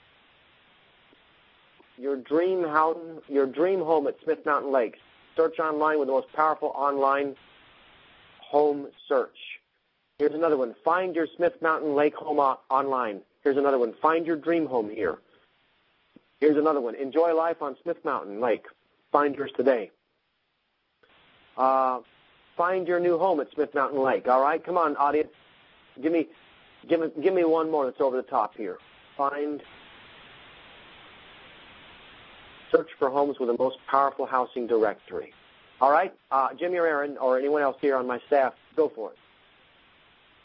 your dream home at Smith Mountain Lakes. Search online with the most powerful online home search. Here's another one. Find your Smith Mountain Lake home online. Here's another one. Find your dream home here. Here's another one. Enjoy life on Smith Mountain Lake. Find yours today. Find your new home at Smith Mountain Lake. All right, come on, audience. Give me one more that's over the top here. Search for homes with the most powerful housing directory. All right, Jimmy or Aaron or anyone else here on my staff, go for it.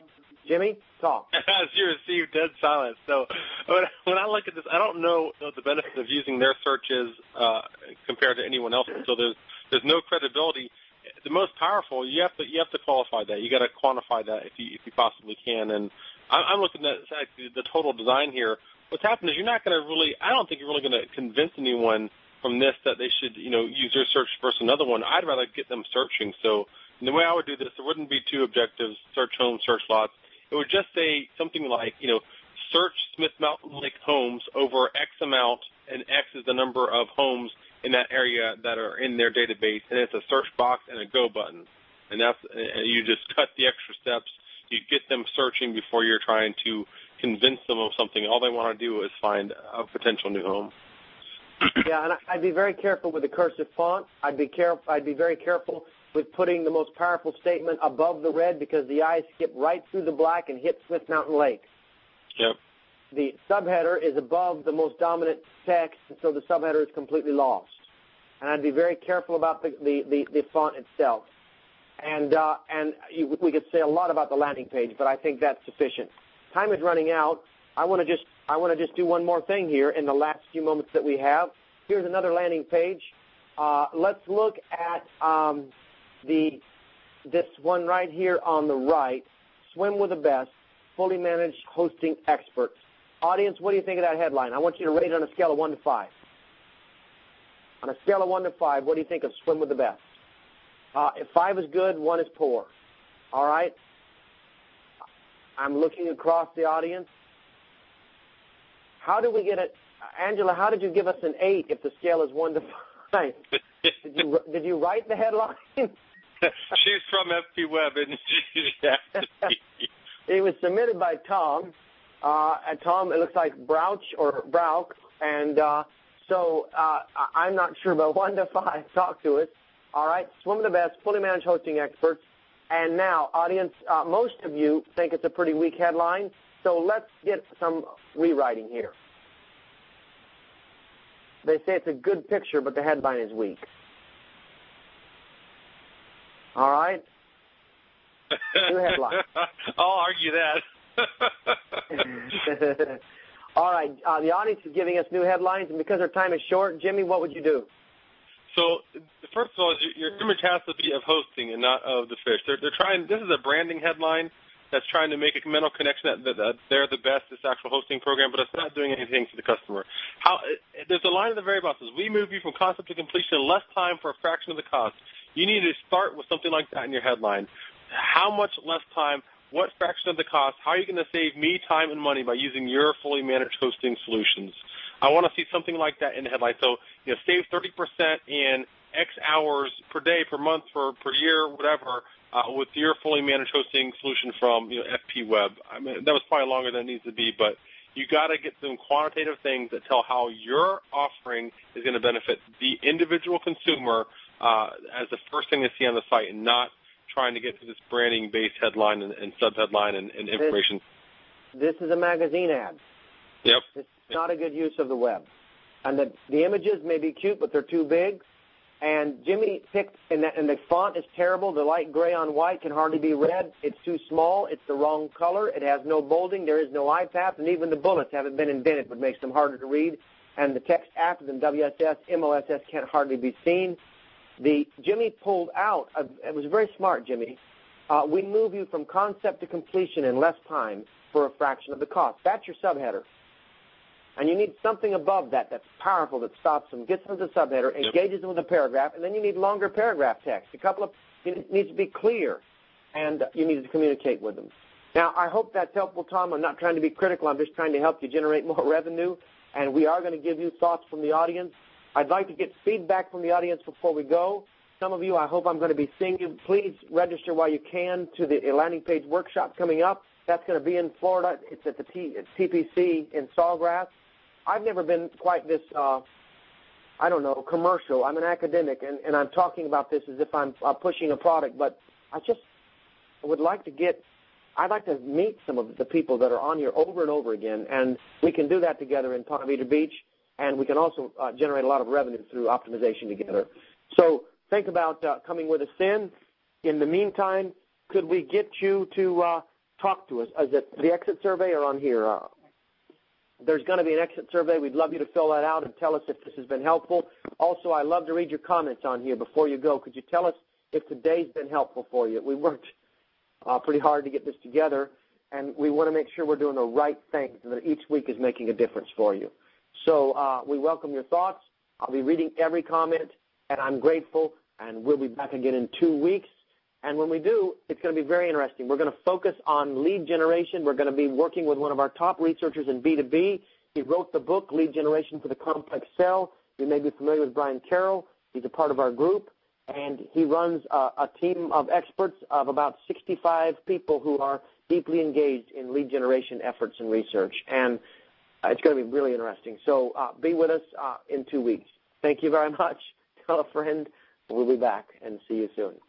Jimmy, talk. As you receive dead silence. So when I look at this, I don't know the benefit of using their searches compared to anyone else. So there's no credibility. The most powerful, you have to qualify that. You got to quantify that if you possibly can. And I'm looking at the total design here. What's happened is you're not going to really. I don't think you're really going to convince anyone from this that they should use your search versus another one. I'd rather get them searching. So the way I would do this, there wouldn't be two objectives: search homes, search lots. It would just say something like, search Smith Mountain Lake homes over X amount, and X is the number of homes in that area that are in their database, and it's a search box and a go button. And you just cut the extra steps. You get them searching before you're trying to convince them of something. All they want to do is find a potential new home. Yeah, and I'd be very careful with the cursive font. I'd be very careful with putting the most powerful statement above the red, because the eyes skip right through the black and hit Smith Mountain Lake. Yep. The subheader is above the most dominant text, and so the subheader is completely lost. And I'd be very careful about the font itself. And we could say a lot about the landing page, but I think that's sufficient. Time is running out. I want to just do one more thing here in the last few moments that we have. Here's another landing page. Let's look at this one right here on the right. Swim with the best, fully managed hosting experts. Audience, what do you think of that headline? I want you to rate it on a scale of 1 to 5. On a scale of 1 to 5, what do you think of Swim with the Best? If 5 is good, 1 is poor. All right? I'm looking across the audience. How do we get it? Angela, how did you give us an 8 if the scale is 1 to 5? Did you write the headline? She's from FP Web, isn't she? It was submitted by Tom. Tom, it looks like Brauch. And so I'm not sure, but 1 to 5, talk to us. All right, Swim with the Best, fully managed hosting experts. And now, audience, most of you think it's a pretty weak headline, so let's get some rewriting here. They say it's a good picture, but the headline is weak. All right? New headline. I'll argue that. All right, the audience is giving us new headlines, and because our time is short, Jimmy, what would you do? So, first of all, your image has to be of hosting and not of the fish. They're trying. This is a branding headline that's trying to make a mental connection that they're the best, this actual hosting program, but it's not doing anything for the customer. There's a line at the very bottom that says, "We move you from concept to completion in less time for a fraction of the cost." You need to start with something like that in your headline. How much less time? What fraction of the cost? How are you going to save me time and money by using your fully managed hosting solutions? I want to see something like that in the headline. So, save 30% in X hours per day, per month, per year, whatever, with your fully managed hosting solution from FP Web. I mean, that was probably longer than it needs to be, but you got to get some quantitative things that tell how your offering is going to benefit the individual consumer as the first thing they see on the site, and not trying to get to this branding-based headline and sub-headline and information. This is a magazine ad. Yep. It's not a good use of the web. And the images may be cute, but they're too big. And Jimmy picked, and the font is terrible. The light gray on white can hardly be read. It's too small. It's the wrong color. It has no bolding. There is no iPath, and even the bullets haven't been indented, which makes them harder to read. And the text after them, WSS, MOSS, can't hardly be seen. Jimmy pulled out. It was very smart, Jimmy. We move you from concept to completion in less time for a fraction of the cost. That's your subheader. And you need something above that that's powerful, that stops them, gets them to the subheader, engages them with a paragraph, and then you need longer paragraph text. It needs to be clear, and you need to communicate with them. Now, I hope that's helpful, Tom. I'm not trying to be critical. I'm just trying to help you generate more revenue, and we are going to give you thoughts from the audience. I'd like to get feedback from the audience before we go. Some of you, I hope I'm going to be seeing you. Please register while you can to the landing page workshop coming up. That's going to be in Florida. It's at the TPC in Sawgrass. I've never been quite this, commercial. I'm an academic, and I'm talking about this as if I'm pushing a product, but I'd like to meet some of the people that are on here over and over again, and we can do that together in Ponte Vedra Beach, and we can also generate a lot of revenue through optimization together. So think about coming with us in. In the meantime, could we get you to talk to us. Is it the exit survey or on here? There's going to be an exit survey. We'd love you to fill that out and tell us if this has been helpful. Also, I love to read your comments on here before you go. Could you tell us if today's been helpful for you? We worked pretty hard to get this together, and we want to make sure we're doing the right things and that each week is making a difference for you. So we welcome your thoughts. I'll be reading every comment, and I'm grateful, and we'll be back again in 2 weeks. And when we do, it's going to be very interesting. We're going to focus on lead generation. We're going to be working with one of our top researchers in B2B. He wrote the book, Lead Generation for the Complex Sell. You may be familiar with Brian Carroll. He's a part of our group, and he runs a team of experts of about 65 people who are deeply engaged in lead generation efforts and research. And it's going to be really interesting. So be with us in 2 weeks. Thank you very much. Tell a friend. We'll be back and see you soon.